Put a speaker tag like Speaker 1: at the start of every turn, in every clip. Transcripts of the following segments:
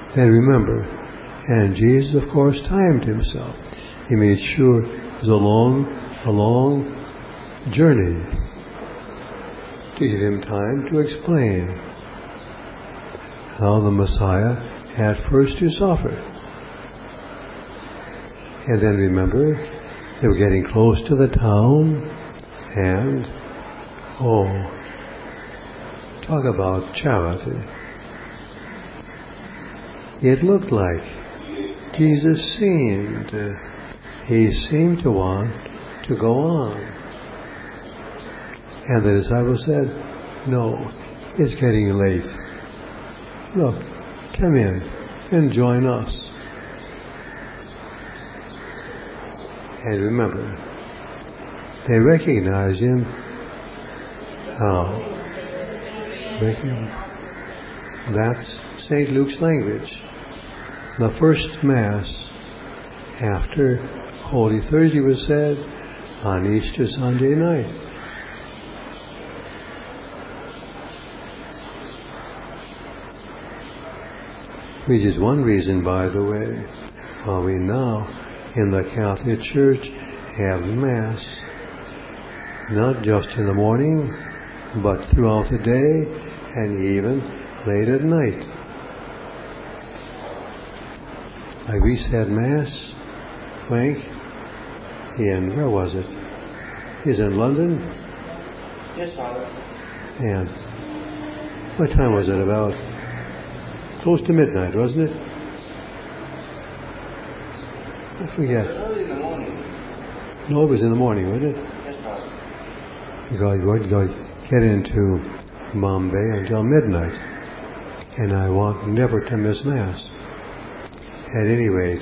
Speaker 1: Then remember, and Jesus, of course, timed himself. He made sure it was a long journey to give him time to explain how the Messiah had first to suffer. And then remember, they were getting close to the town, and talk about charity. It looked like Jesus seemed to want to go on. And the disciples said, "No, it's getting late. Look, come in and join us." And remember, they recognized him. How? That's St. Luke's language. The first Mass after Holy Thursday was said on Easter Sunday night. Which is one reason, by the way, why we now in the Catholic Church have Mass not just in the morning, but throughout the day and even late at night. Like we said Mass, Frank, where was it? He's in London?
Speaker 2: Yes, Father.
Speaker 1: And what time was it? About close to midnight, wasn't it? I forget.
Speaker 2: Early in the morning.
Speaker 1: No, it was in the morning, wasn't it?
Speaker 2: Yes, Father.
Speaker 1: Because you wouldn't get into Bombay until midnight. And I want never to miss Mass. At any rate,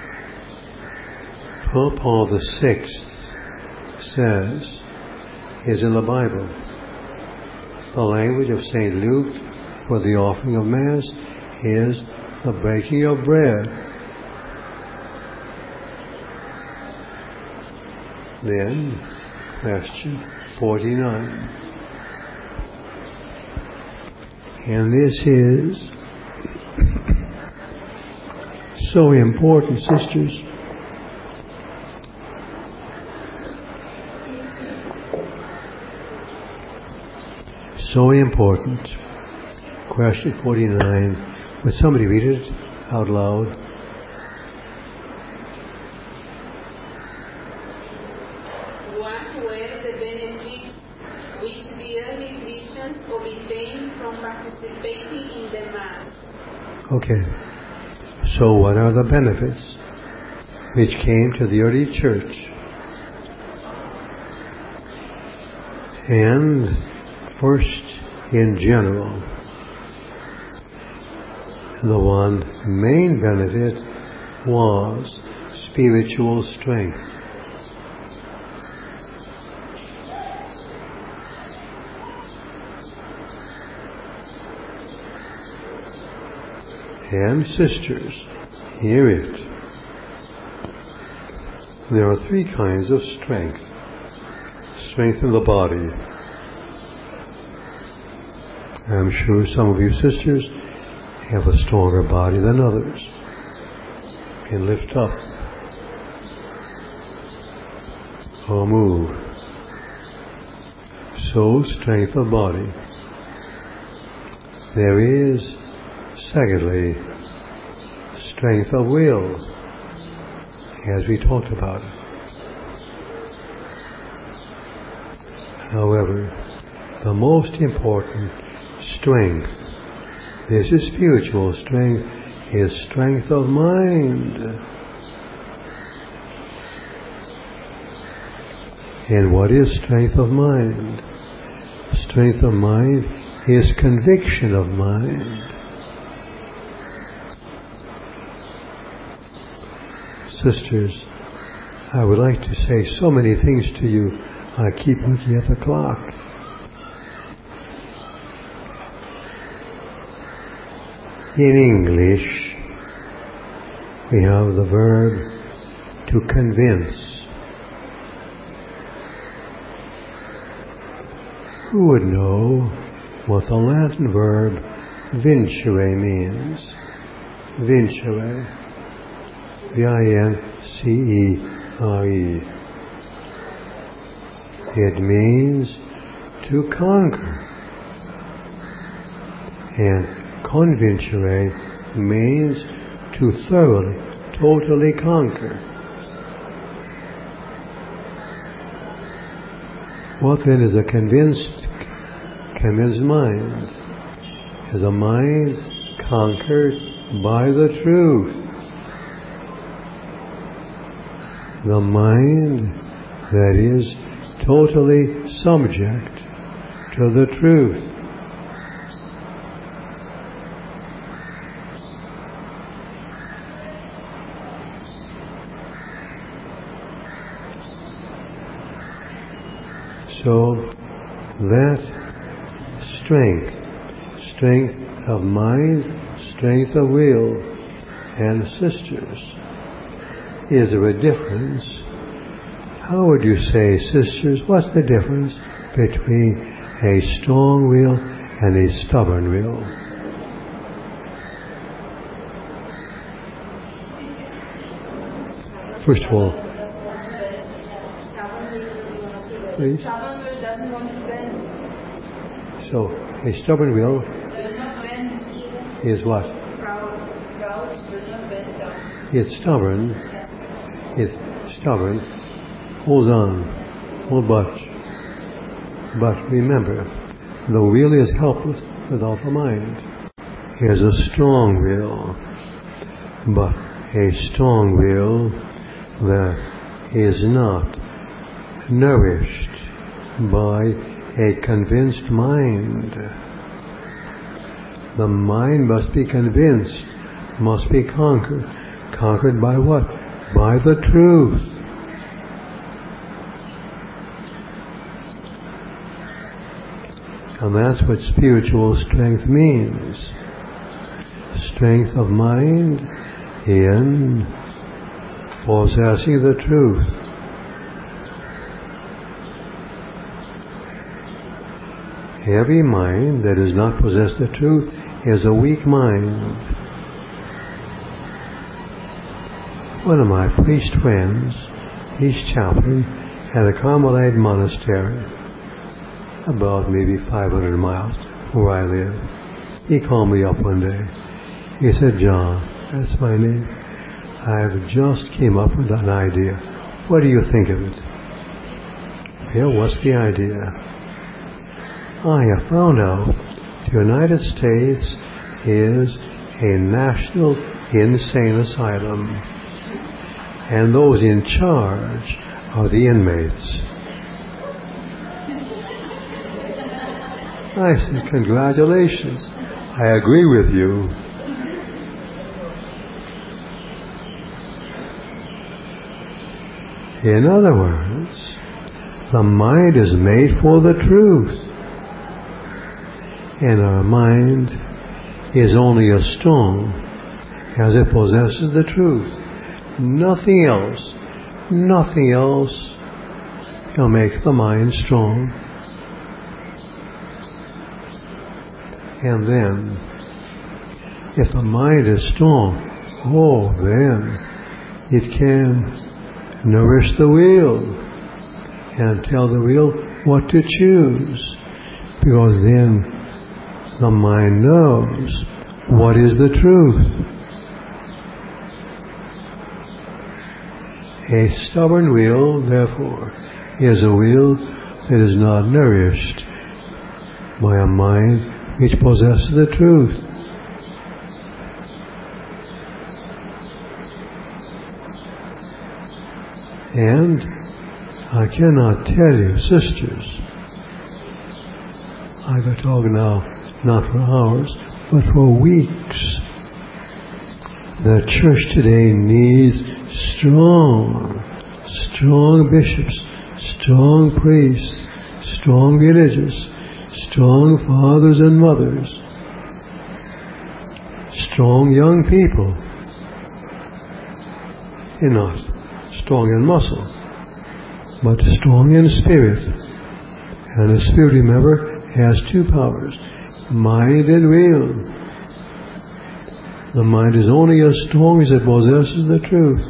Speaker 1: Pope Paul VI says, is in the Bible, the language of St. Luke for the offering of Mass is the breaking of bread. Then, question 49. And this is so important, sisters. So important. Question 49. Would somebody read it out loud?
Speaker 3: What were the benefits which the early Christians obtained from participating in the Mass?
Speaker 1: Okay. So what are the benefits which came to the early church? And first, in general, the one main benefit was spiritual strength. And sisters, hear it. There are three kinds of strength. Strength in the body. I'm sure some of you sisters have a stronger body than others. Can lift up or move. So, strength of body. There is, secondly, strength of will, as we talked about. However, the most important strength, this is spiritual strength, is strength of mind. And what is strength of mind? Strength of mind is conviction of mind. Sisters, I would like to say so many things to you. I keep looking at the clock. In English, we have the verb to convince. Who would know what the Latin verb vincere means? vincere. V-I-N-C-E-R-E. It means to conquer. And convincere means to thoroughly, totally conquer. What then is a convinced mind? Is a mind conquered by the truth. The mind that is totally subject to the truth. So that strength of mind, strength of will, and sisters, is there a difference? How would you say, sisters, what's the difference between a strong will and a stubborn will? First of all, please. So, a stubborn will is what? It's stubborn. It's stubborn. Hold on. But remember, the will is helpless without the mind. Here's a strong will. But a strong will that is not nourished by a convinced mind. The mind must be convinced, must be conquered. Conquered by what? By the truth. And that's what spiritual strength means. Strength of mind in possessing the truth. Every mind that does not possess the truth is a weak mind. One of my priest friends, he's chaplain at a Carmelite monastery, about maybe 500 miles where I live. He called me up one day. He said, John, that's my name. I've just came up with an idea. What do you think of it? Yeah, what's the idea? I have found out the United States is a national insane asylum, and those in charge are the inmates. I said, congratulations. I agree with you. In other words, the mind is made for the truth. And our mind is only as strong as it possesses the truth. Nothing else can make the mind strong. And then, if the mind is strong, then it can nourish the will and tell the will what to choose. Because then the mind knows what is the truth. A stubborn will, therefore, is a will that is not nourished by a mind which possesses the truth. And I cannot tell you, sisters, I could talk now, not for hours, but for weeks. The church today needs strong bishops, strong priests, strong religious, strong fathers and mothers, strong young people. You're not strong in muscle, but strong in spirit. And the spirit, remember, has two powers, mind and will. The mind is only as strong as it possesses the truth.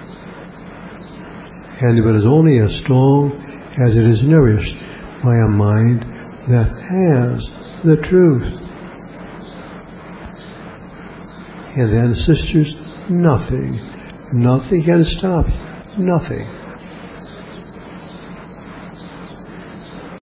Speaker 1: And it is only as strong as it is nourished by a mind that has the truth. And then, sisters, nothing can stop you. Nothing.